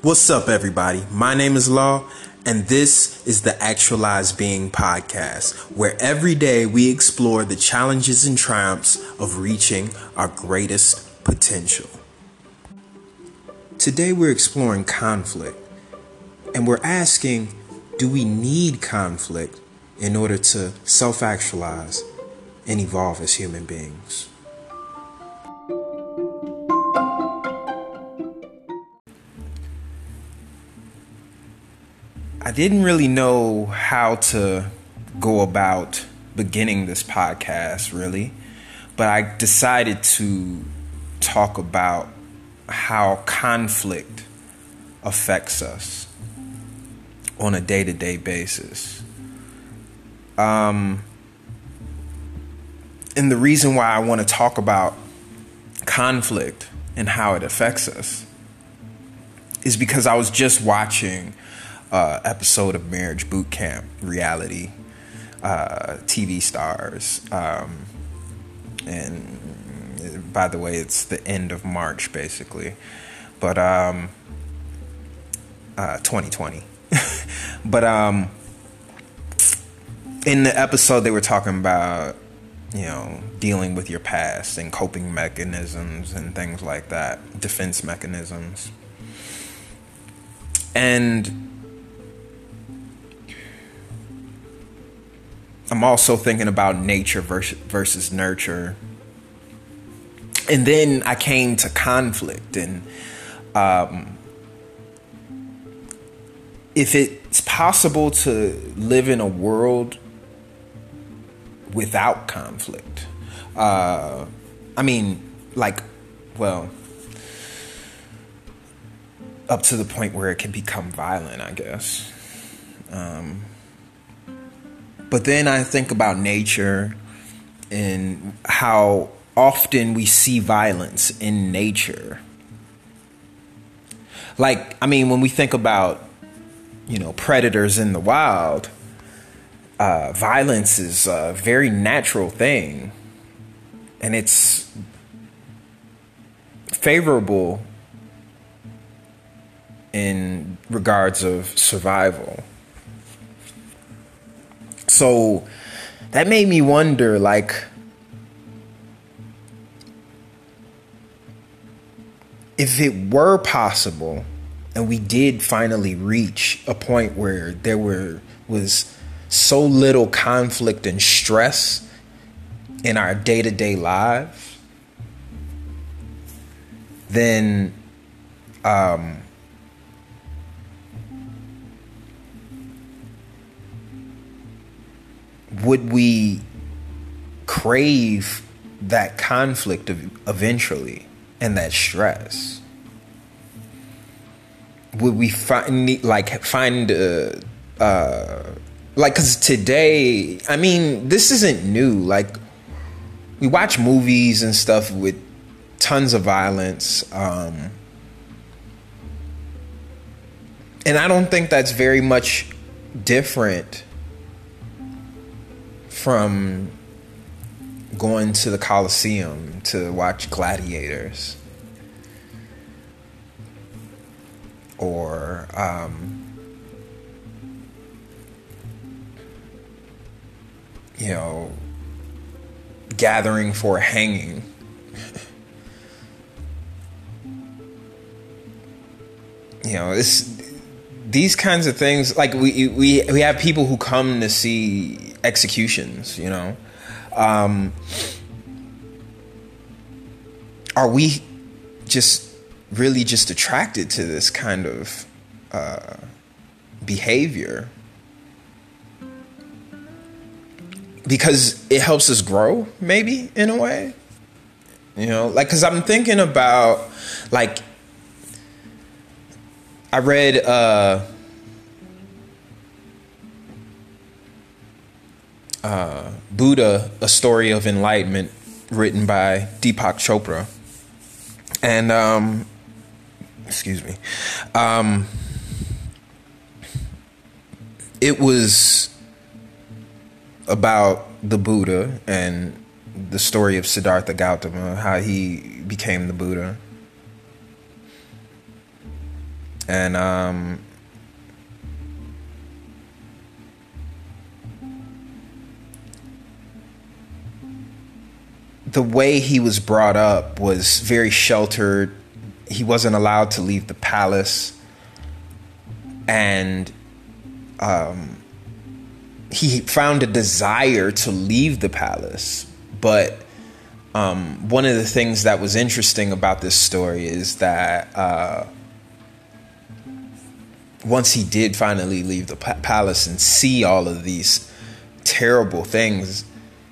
What's up, everybody? My name is Law, and this is the Actualized Being podcast, where every day we explore the challenges and triumphs of reaching our greatest potential. Today we're exploring conflict, and we're asking, do we need conflict in order to self-actualize and evolve as human beings? I didn't really know how to go about beginning this podcast, really, but I decided to talk about how conflict affects us on a day-to-day basis. And the reason why I want to talk about conflict and how it affects us is because I was just watching episode of Marriage Boot Camp reality TV stars, and by the way, it's the end of March basically, but 2020. But in the episode they were talking about, dealing with your past and coping mechanisms and things like that, defense mechanisms. And I'm also thinking about nature versus nurture. And then I came to conflict, and if it's possible to live in a world without conflict, up to the point where it can become violent, I guess. But then I think about nature and how often we see violence in nature. When we think about, predators in the wild, violence is a very natural thing. And it's favorable in regards of survival. So that made me wonder, if it were possible and we did finally reach a point where there was so little conflict and stress in our day-to-day lives, then would we crave that conflict eventually and that stress? Would we because today, this isn't new. We watch movies and stuff with tons of violence. And I don't think that's very much different from going to the Coliseum to watch gladiators, or gathering for a hanging. These kinds of things, we have people who come to see executions, are we really just attracted to this kind of behavior because it helps us grow, maybe, in a way? Because I'm thinking about, I read Buddha, A Story of Enlightenment, written by Deepak Chopra. And it was about the Buddha and the story of Siddhartha Gautama, how he became the Buddha. And the way he was brought up was very sheltered. He wasn't allowed to leave the palace. And he found a desire to leave the palace. But one of the things that was interesting about this story is that once he did finally leave the palace and see all of these terrible things,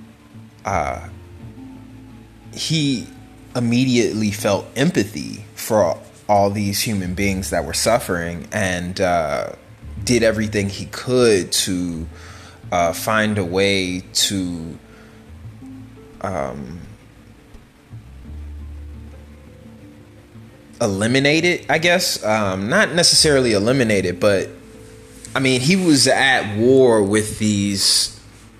he immediately felt empathy for all these human beings that were suffering, and did everything he could to find a way to eliminate it, I guess. Not necessarily eliminate it, but I mean, he was at war with these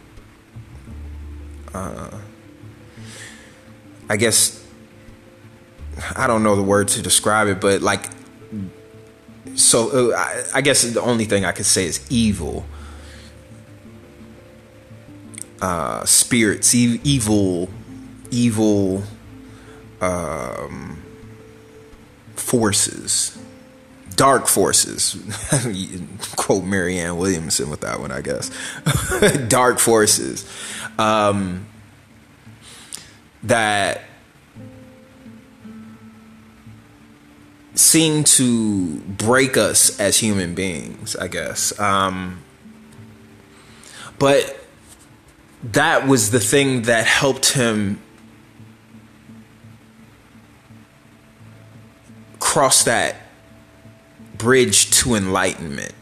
I guess, I don't know the word to describe it, but like, so I guess the only thing I could say is evil spirits, evil forces, dark forces. Quote Marianne Williamson with that one, I guess. Dark forces that seem to break us as human beings, I guess. But that was the thing that helped him cross that bridge to enlightenment.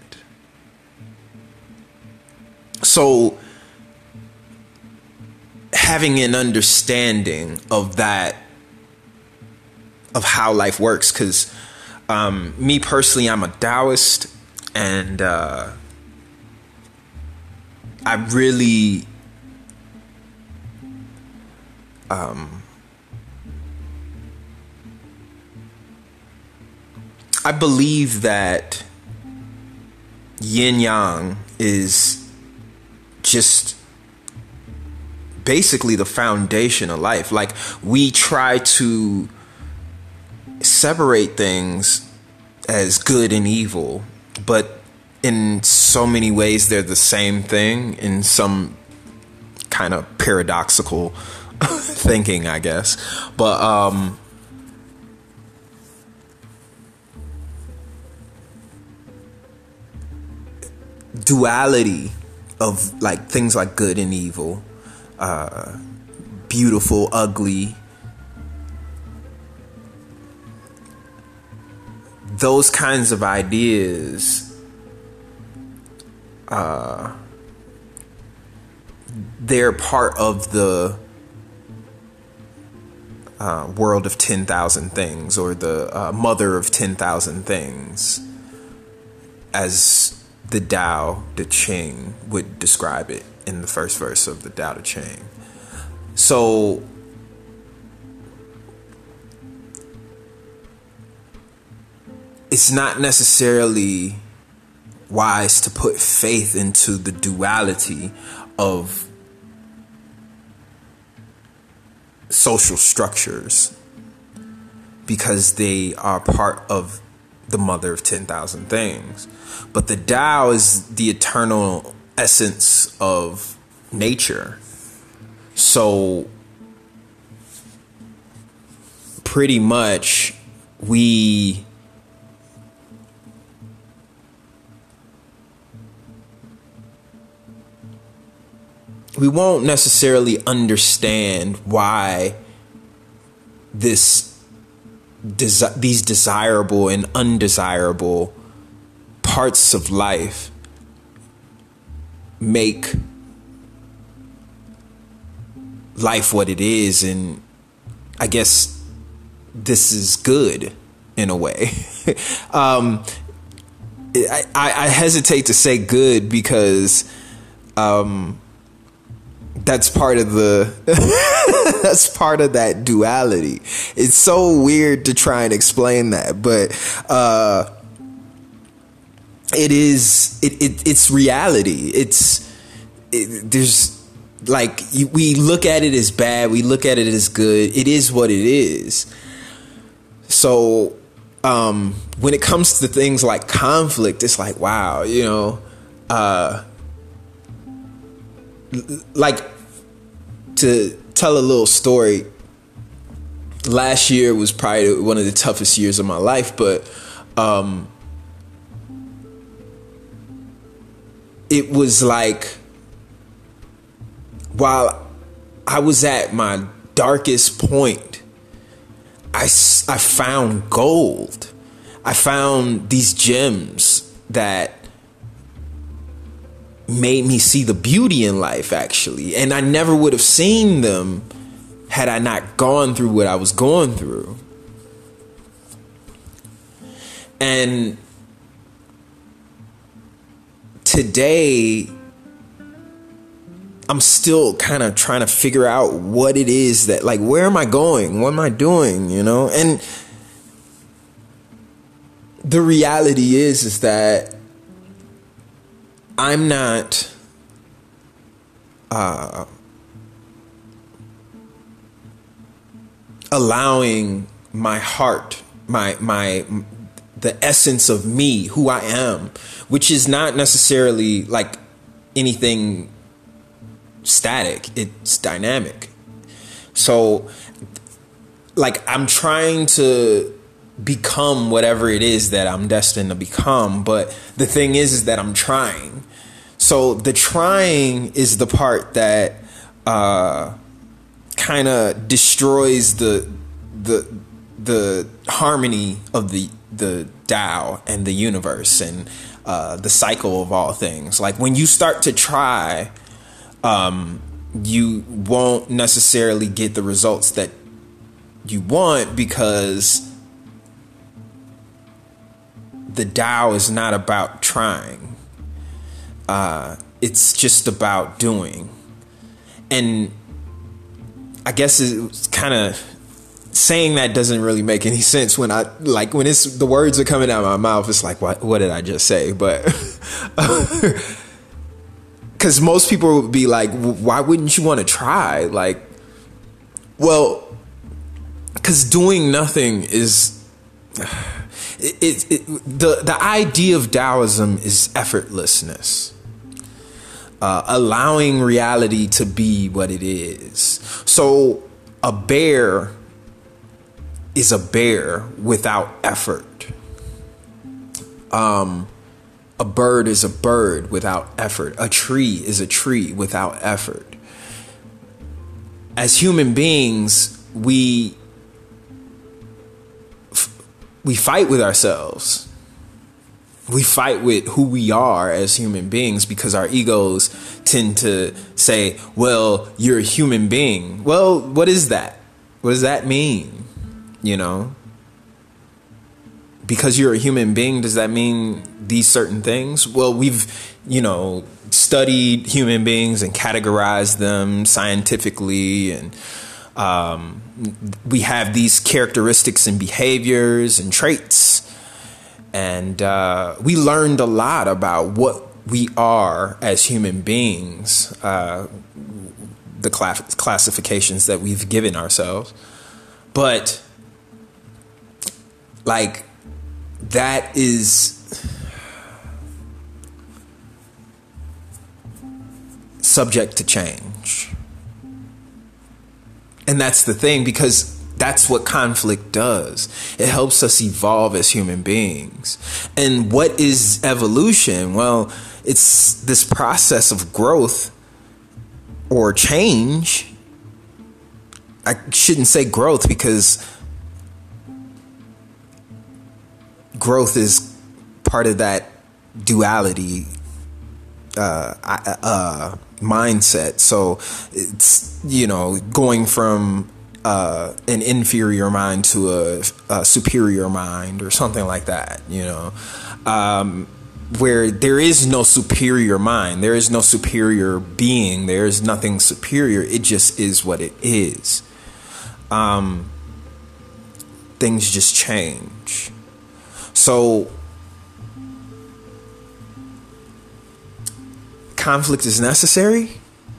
So having an understanding of that, of how life works, because me personally, I'm a Taoist, and I really I believe that yin yang is just basically the foundation of life. Like, we try to separate things as good and evil, but in so many ways they're the same thing, in some kind of paradoxical thinking, I guess. But duality of like things like good and evil, beautiful, ugly, those kinds of ideas, they're part of the world of 10,000 things, or the mother of 10,000 things, as the Tao Te Ching would describe it in the first verse of the Tao Te Ching. So it's not necessarily wise to put faith into the duality of social structures, because they are part of the mother of 10,000 things. But the Tao is the eternal essence of nature. So pretty much we won't necessarily understand why these desirable and undesirable parts of life make life what it is. And I guess this is good in a way. I hesitate to say good, because that's part of the that's part of that duality. It's so weird to try and explain that, but it's reality. There's like, we look at it as bad, we look at it as good. It is what it is. So when it comes to things like conflict, it's like, wow, like, to tell a little story, last year was probably one of the toughest years of my life, but it was like, while I was at my darkest point, I found gold. I found these gems that made me see the beauty in life, actually. And I never would have seen them had I not gone through what I was going through. And today, I'm still kind of trying to figure out what it is that, like, where am I going? What am I doing? And the reality is that I'm not allowing my heart, the essence of me, who I am, which is not necessarily like anything static, it's dynamic. So, like, I'm trying to become whatever it is that I'm destined to become, but the thing is that I'm trying. So the trying is the part that kind of destroys the harmony of the Tao and the universe and the cycle of all things. Like, when you start to try, you won't necessarily get the results that you want, because the Tao is not about trying. It's just about doing. And I guess it's kind of saying that doesn't really make any sense when it's the words are coming out of my mouth. It's like, what did I just say? But because most people would be like, why wouldn't you want to try? Like, well, because doing nothing is the idea of Taoism is effortlessness, allowing reality to be what it is. So a bear is a bear without effort. A bird is a bird without effort. A tree is a tree without effort. As human beings, we fight with ourselves. We fight with who we are as human beings, because our egos tend to say, well, you're a human being. Well, what is that? What does that mean? Because you're a human being, does that mean these certain things? Well, we've, studied human beings and categorized them scientifically, and we have these characteristics and behaviors and traits. And we learned a lot about what we are as human beings, the classifications that we've given ourselves. But, like, that is subject to change. And that's the thing, because that's what conflict does. It helps us evolve as human beings. And what is evolution? Well, it's this process of growth or change. I shouldn't say growth, because growth is part of that duality mindset. So it's, going from an inferior mind to a superior mind, or something like that, where there is no superior mind, there is no superior being, there is nothing superior. It just is what it is. Things just change. So conflict is necessary.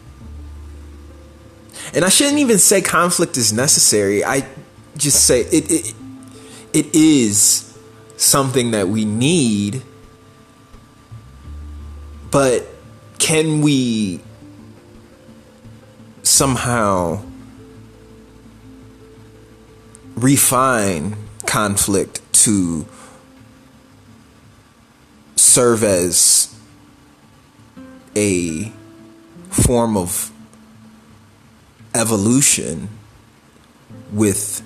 And I shouldn't even say conflict is necessary. I just say it is something that we need. But can we somehow refine conflict to serve as a form of evolution with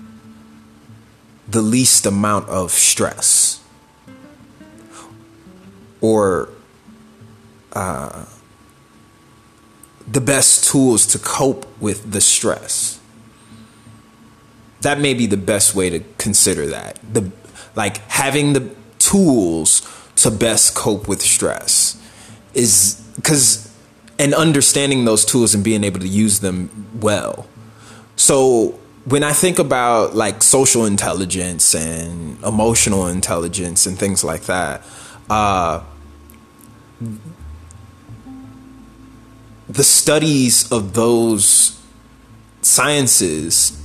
the least amount of stress, or the best tools to cope with the stress? That may be the best way to consider that. Having the tools to best cope with stress is and understanding those tools and being able to use them well. So when I think about like social intelligence and emotional intelligence and things like that, the studies of those sciences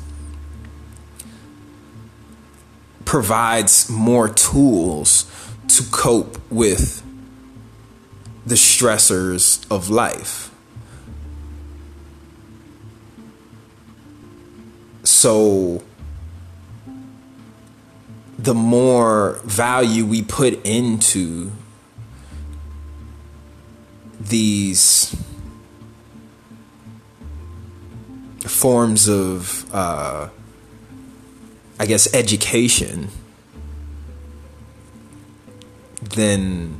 provides more tools to cope with the stressors of life. So the more value we put into these forms of, education, then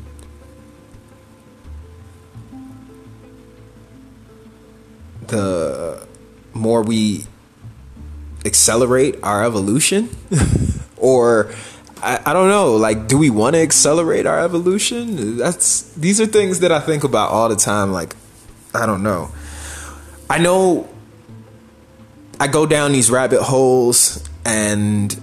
the more we accelerate our evolution. Or I don't know, like, do we want to accelerate our evolution? These are things that I think about all the time. Like, I don't know. I know I go down these rabbit holes and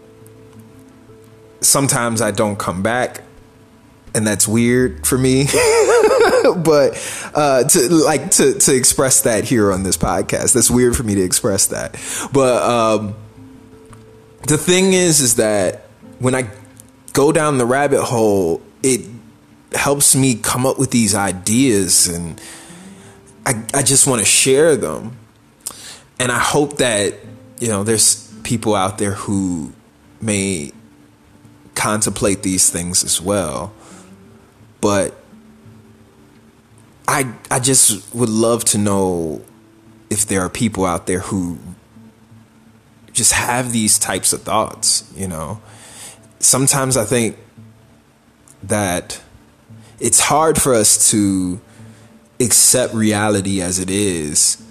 sometimes I don't come back, and that's weird for me. But to express that here on this podcast, that's weird for me to express that. But the thing is that when I go down the rabbit hole, it helps me come up with these ideas, and I just want to share them. And I hope that, there's people out there who may contemplate these things as well. But I just would love to know if there are people out there who just have these types of thoughts. Sometimes I think that it's hard for us to accept reality as it is,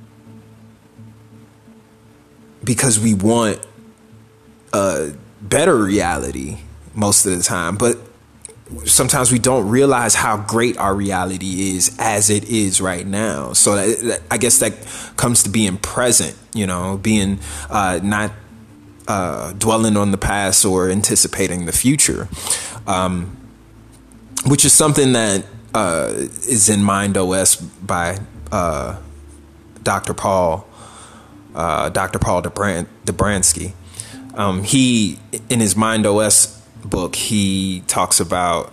because we want a better reality most of the time. But sometimes we don't realize how great our reality is as it is right now. So I guess that comes to being present, being not dwelling on the past or anticipating the future, which is something that is in Mind OS by Dr. Paul Dobransky. He, in his Mind OS book, he talks about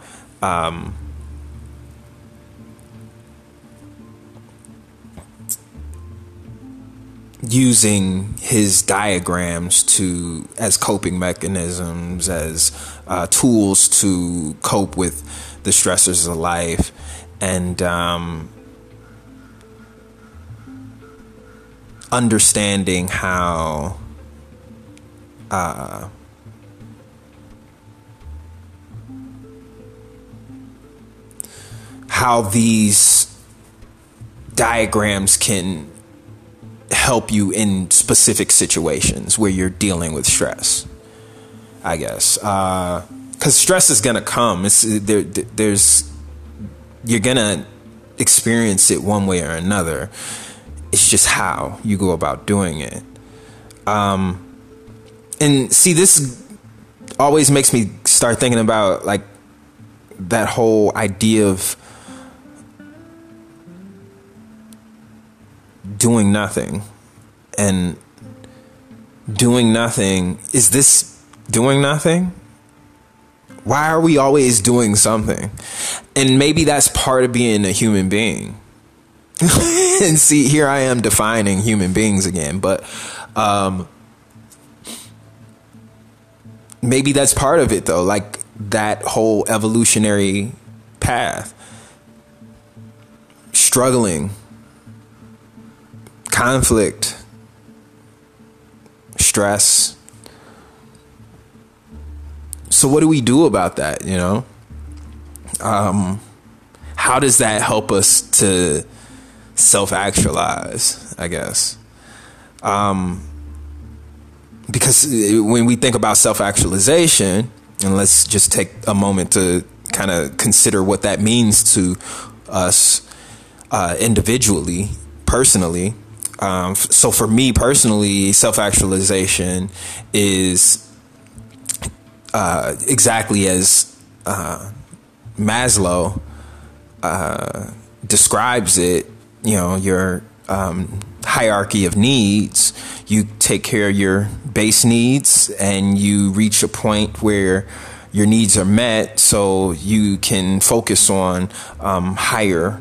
using his diagrams as coping mechanisms, as tools to cope with the stressors of life, and understanding how these diagrams can help you in specific situations where you're dealing with stress, I guess. Because stress is going to come. You're going to experience it one way or another. It's just how you go about doing it. And see, this always makes me start thinking about like that whole idea of doing nothing. And doing nothing, is this doing nothing? Why are we always doing something? And maybe that's part of being a human being. And see, here I am defining human beings again, but maybe that's part of it though, like that whole evolutionary path. Struggling, conflict, stress. So what do we do about that, you know? How does that help us to self-actualize, I guess? Because when we think about self-actualization, and let's just take a moment to kind of consider what that means to us individually, personally. So for me personally, self-actualization is exactly as Maslow describes it, you know, your hierarchy of needs. You take care of your base needs and you reach a point where your needs are met, so you can focus on higher,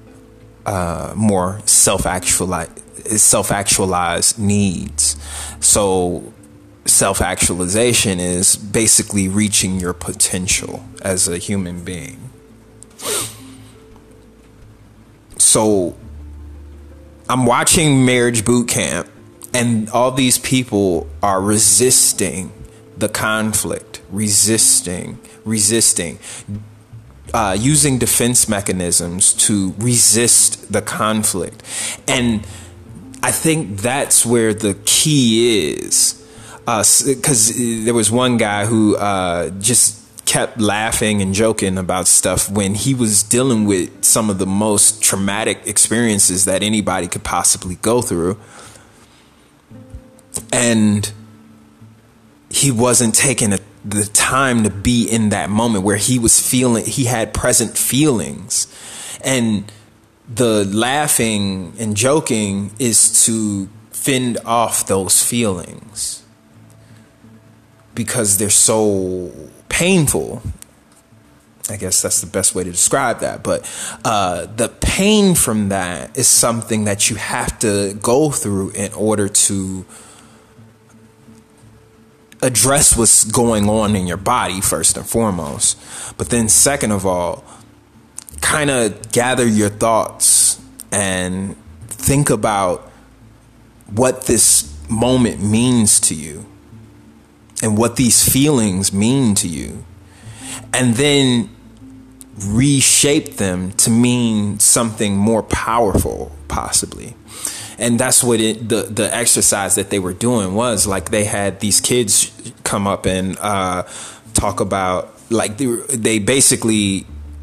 more self-actualized needs. So self-actualization is basically reaching your potential as a human being. So I'm watching Marriage Boot Camp, and all these people are resisting the conflict, resisting, using defense mechanisms to resist the conflict. And I think that's where the key is. Because there was one guy who just kept laughing and joking about stuff when he was dealing with some of the most traumatic experiences that anybody could possibly go through. And he wasn't taking the time to be in that moment where he had present feelings. And the laughing and joking is to fend off those feelings because they're so painful. I guess that's the best way to describe that. But the pain from that is something that you have to go through in order to address what's going on in your body, first and foremost. But then second of all, kind of gather your thoughts and think about what this moment means to you and what these feelings mean to you, and then reshape them to mean something more powerful, possibly. And that's what the exercise that they were doing was. Like, they had these kids come up and talk about, like, they basically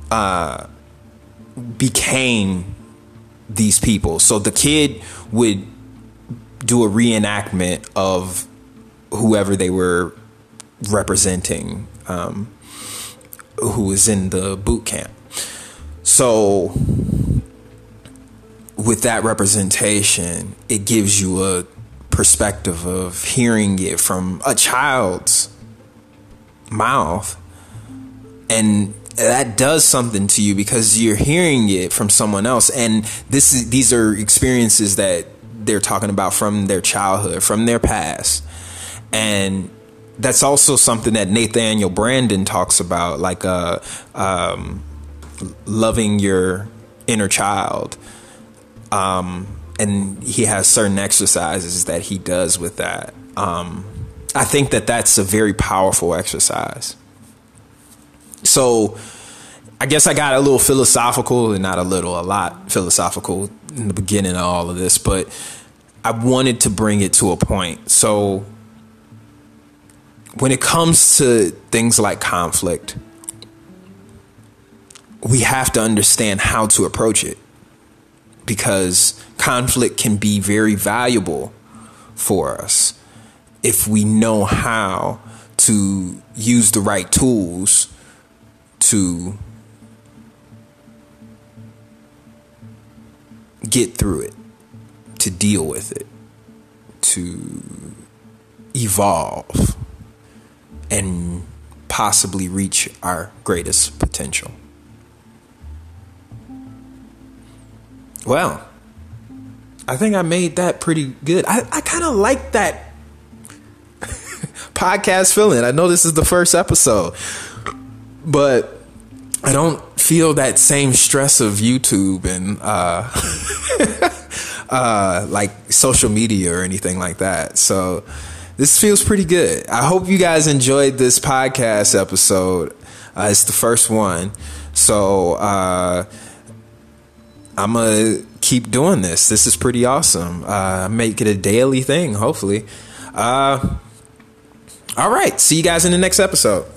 became these people. So the kid would do a reenactment of whoever they were representing, who was in the boot camp. So with that representation, it gives you a perspective of hearing it from a child's mouth, and that does something to you because you're hearing it from someone else. And these are experiences that they're talking about from their childhood, from their past. And that's also something that Nathaniel Branden talks about, like loving your inner child. And he has certain exercises that he does with that. I think that that's a very powerful exercise. So I guess I got a little philosophical, and not a little, a lot philosophical in the beginning of all of this, but I wanted to bring it to a point. So when it comes to things like conflict, we have to understand how to approach it, because conflict can be very valuable for us if we know how to use the right tools to get through it, to deal with it, to evolve, and possibly reach our greatest potential. Well, I think I made that pretty good. I kind of like that podcast feeling. I know this is the first episode, but I don't feel that same stress of YouTube and like social media or anything like that. So this feels pretty good. I hope you guys enjoyed this podcast episode. It's the first one. So I'm going to keep doing this. This is pretty awesome. Make it a daily thing, hopefully. All right. See you guys in the next episode.